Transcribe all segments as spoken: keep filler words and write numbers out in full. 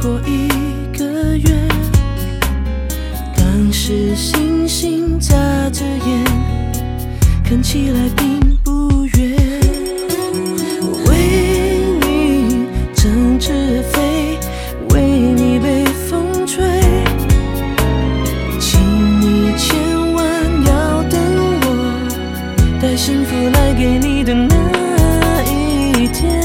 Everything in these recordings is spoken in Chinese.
过一个月，当时星星眨着眼，看起来并不远。为你展翅飞，为你被风吹，请你千万要等我，带幸福来给你的那一天。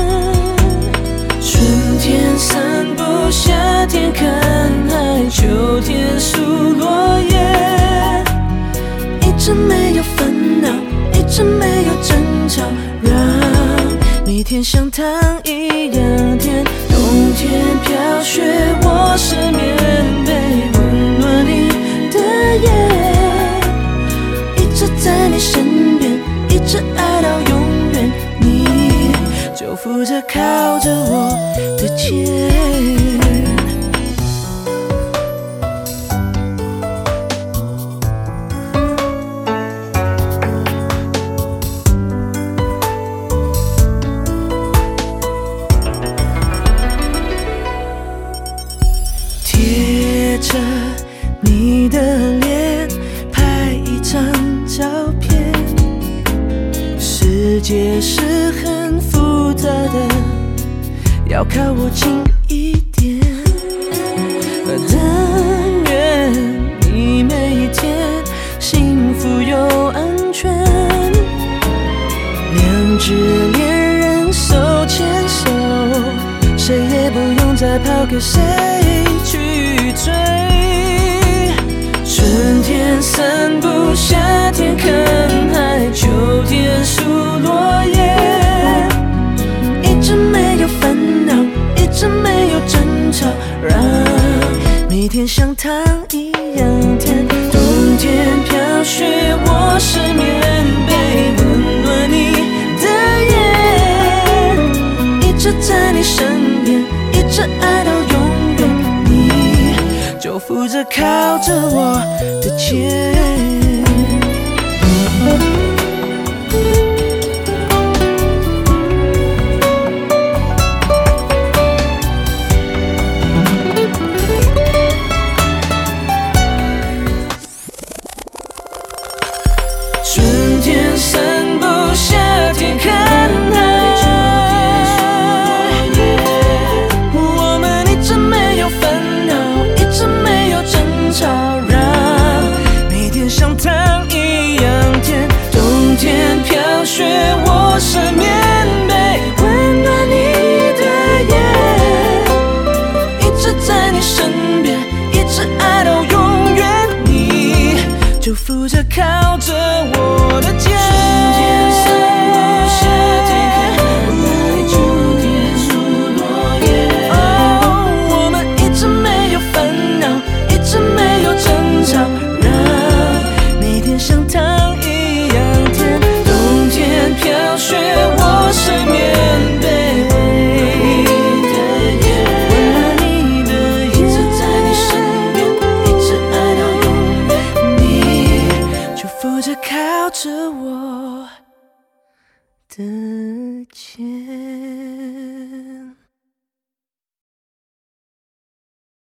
春天散步，夏天看海，秋天数落叶，一直没有烦恼，一直没有争吵，让每天像糖一样甜。冬天飘雪，我是棉被，温暖你的夜，一直在你身边，一直爱到永远，你就负责靠着我的肩。贴着你的脸，拍一张照片。世界是很复杂的，要靠我近一点。但愿你每一天幸福又安全，两只恋人手牵手，谁也不用再跑给谁去追。春天散步，夏天看海，秋天数落叶，一直没有烦恼，一直没有争吵，让每天像糖一样甜。冬天飘雪，我是棉被，温暖你的夜，一直在你身边，一直爱到永远，你就负责靠着我的肩。春天散步，夏天看海，我们一直没有烦恼，一直没有争吵，让每天像糖一样甜。冬天飘雪，我是棉被，温暖你的夜，一直在你身边，一直爱到永远，你就负责靠着我的肩。春天散步，夏天看海，秋天数落叶，我们一直没有烦恼，一直没有争吵，让每天像糖一样甜。冬天飘雪，我是棉被，温暖你的夜，一直在你身边，一直爱到永远，你就负责靠着我的